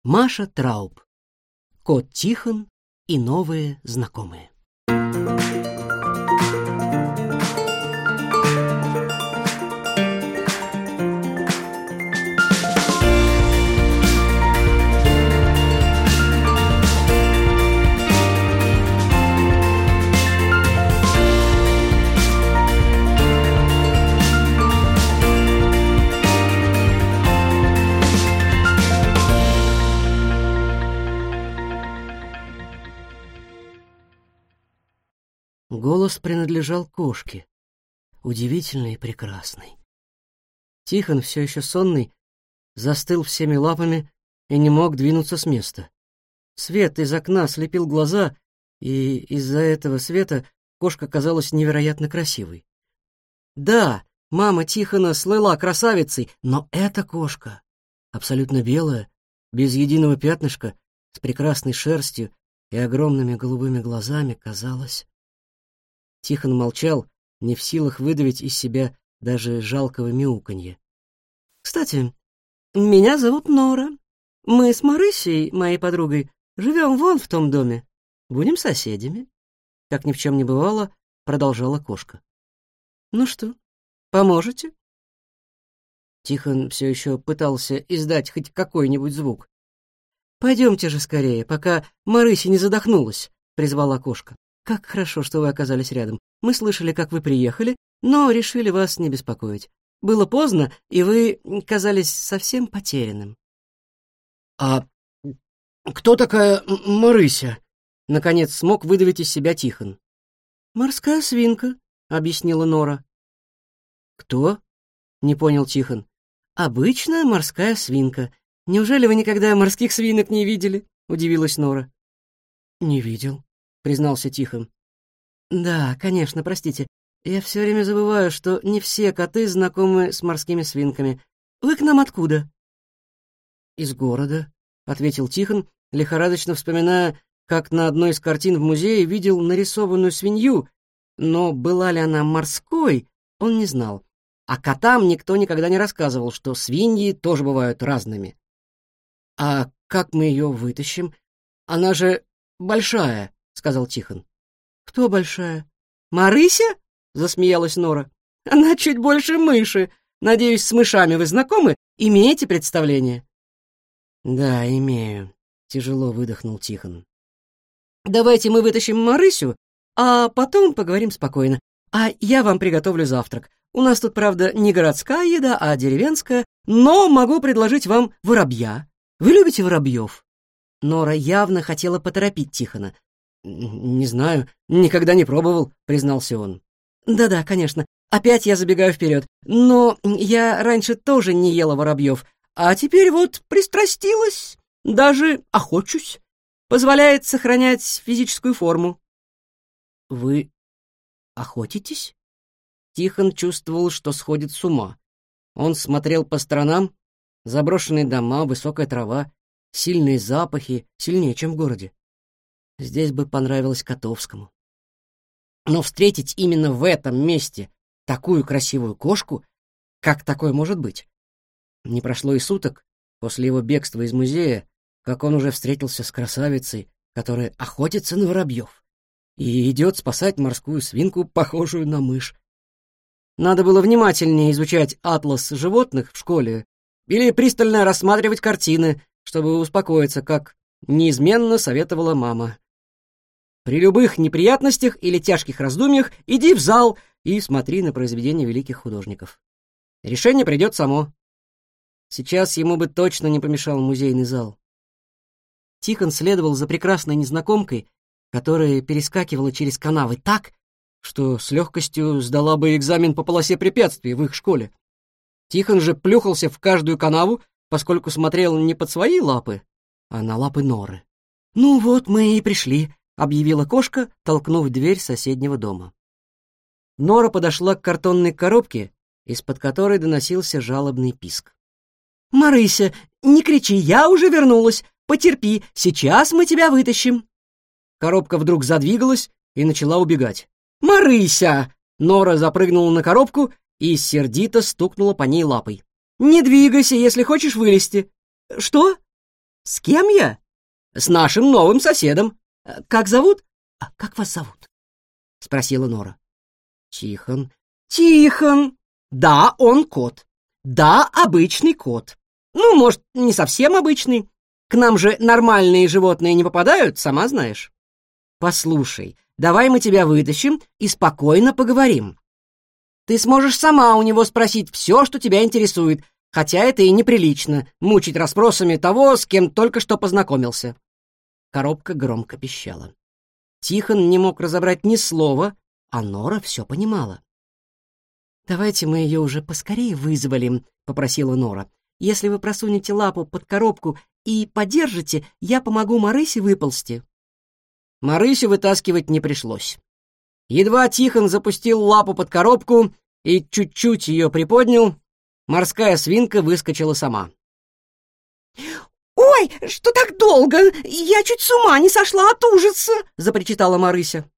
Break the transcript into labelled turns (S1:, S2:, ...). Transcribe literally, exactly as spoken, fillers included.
S1: Маша Трауб. Кот Тихон и новые знакомые. Голос принадлежал кошке, удивительной и прекрасной. Тихон, все еще сонный, застыл всеми лапами и не мог двинуться с места. Свет из окна слепил глаза, и из-за этого света кошка казалась невероятно красивой. Да, мама Тихона слыла красавицей, но эта кошка, абсолютно белая, без единого пятнышка, с прекрасной шерстью и огромными голубыми глазами, казалась... Тихон молчал, не в силах выдавить из себя даже жалкого мяуканья. «Кстати, меня зовут Нора. Мы с Марысей, моей подругой, живем вон в том доме. Будем соседями». Как ни в чем не бывало, продолжала кошка. «Ну что, поможете?» Тихон все еще пытался издать хоть какой-нибудь звук. «Пойдемте же скорее, пока Марыся не задохнулась», — призвала кошка. «Как хорошо, что вы оказались рядом. Мы слышали, как вы приехали, но решили вас не беспокоить. Было поздно, и вы казались совсем потерянным». «А кто такая Марыся?» — наконец смог выдавить из себя Тихон. «Морская свинка», — объяснила Нора. «Кто?» — не понял Тихон. «Обычная морская свинка. Неужели вы никогда морских свинок не видели?» — удивилась Нора. «Не видел», — признался Тихон. «Да, конечно, простите. Я все время забываю, что не все коты знакомы с морскими свинками. Вы к нам откуда?» «Из города», — ответил Тихон, лихорадочно вспоминая, как на одной из картин в музее видел нарисованную свинью, но была ли она морской, он не знал. А котам никто никогда не рассказывал, что свиньи тоже бывают разными. «А как мы ее вытащим? Она же большая», — сказал Тихон. «Кто большая? Марыся?» — засмеялась Нора. «Она чуть больше мыши. Надеюсь, с мышами вы знакомы? Имеете представление?» «Да, имею», — тяжело выдохнул Тихон. «Давайте мы вытащим Марысю, а потом поговорим спокойно. А я вам приготовлю завтрак. У нас тут, правда, не городская еда, а деревенская, но могу предложить вам воробья. Вы любите воробьев?» Нора явно хотела поторопить Тихона. «Не знаю, никогда не пробовал», — признался он. «Да-да, конечно, опять я забегаю вперед. Но я раньше тоже не ела воробьев, а теперь вот пристрастилась, даже охочусь. Позволяет сохранять физическую форму». «Вы охотитесь?» Тихон чувствовал, что сходит с ума. Он смотрел по сторонам, заброшенные дома, высокая трава, сильные запахи, сильнее, чем в городе. Здесь бы понравилось Котовскому. Но встретить именно в этом месте такую красивую кошку, как такое может быть? Не прошло и суток после его бегства из музея, как он уже встретился с красавицей, которая охотится на воробьев и идет спасать морскую свинку, похожую на мышь. Надо было внимательнее изучать атлас животных в школе или пристально рассматривать картины, чтобы успокоиться, как неизменно советовала мама. При любых неприятностях или тяжких раздумьях иди в зал и смотри на произведения великих художников. Решение придет само. Сейчас ему бы точно не помешал музейный зал. Тихон следовал за прекрасной незнакомкой, которая перескакивала через канавы так, что с легкостью сдала бы экзамен по полосе препятствий в их школе. Тихон же плюхался в каждую канаву, поскольку смотрел не под свои лапы, а на лапы Норы. «Ну вот мы и пришли», — объявила кошка, толкнув дверь соседнего дома. Нора подошла к картонной коробке, из-под которой доносился жалобный писк. «Марыся, не кричи, я уже вернулась. Потерпи, сейчас мы тебя вытащим». Коробка вдруг задвигалась и начала убегать. «Марыся!» — Нора запрыгнула на коробку и сердито стукнула по ней лапой. «Не двигайся, если хочешь вылезти». «Что?» С кем я? С нашим новым соседом. Как зовут? А как вас зовут? Спросила Нора. Тихон. Тихон. Да, он кот. Да, обычный кот. Ну, может, не совсем обычный. К нам же нормальные животные не попадают, сама знаешь. Послушай, давай мы тебя вытащим и спокойно поговорим. Ты сможешь сама у него спросить все, что тебя интересует, хотя это и неприлично — мучить расспросами того, с кем только что познакомился. Коробка громко пищала. Тихон не мог разобрать ни слова, а Нора все понимала. «Давайте мы ее уже поскорее вызволим», — попросила Нора. «Если вы просунете лапу под коробку и подержите, я помогу Марысе выползти». Марысю вытаскивать не пришлось. Едва Тихон запустил лапу под коробку и чуть-чуть ее приподнял, морская свинка выскочила сама. «Ой, что так долго? Я чуть с ума не сошла от ужаса!» — запричитала Марыся.